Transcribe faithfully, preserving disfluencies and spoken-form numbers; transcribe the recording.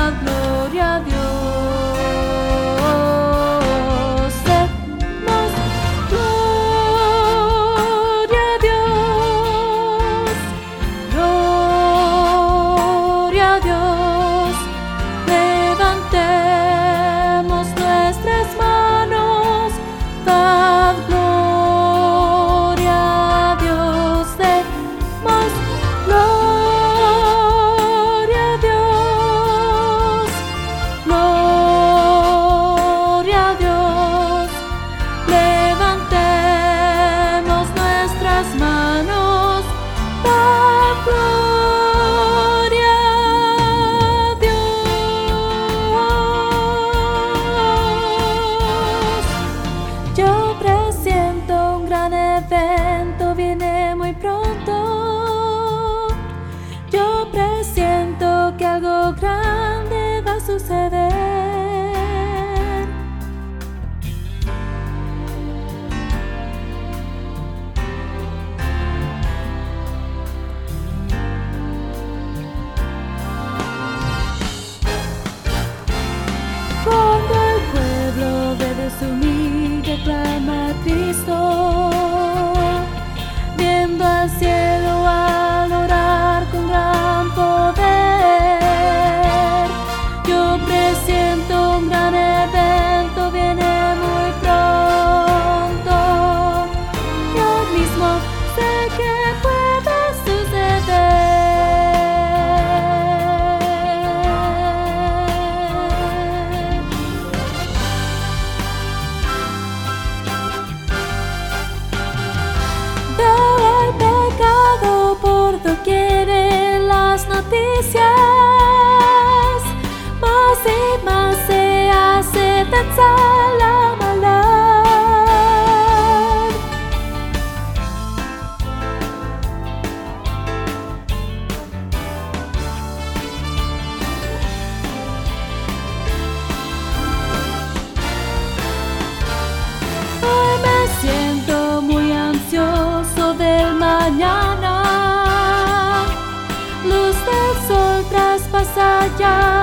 da gloria a Dios. Demos gloria a Dios, gloria a Dios. Levantemos nuestras manos, dad gloria a Dios. Demos gloria a Dios, gloria a Dios. Levantemos nuestras manos, dad gloria a Dios. Yo presiento un gran evento, viene muy pronto. Yo presiento que algo grande va a suceder. Cuando el pueblo debe sumir y clama a Cristo, viendo al cielo al orar con gran poder. Yo presiento un gran evento, viene muy pronto. Yo mismo sé que puede suceder. Veo el pecado por doquier en las noticias, más y más se hace densa la maldad. Hoy me siento muy ansioso del mañana. Luz del sol traspasa ya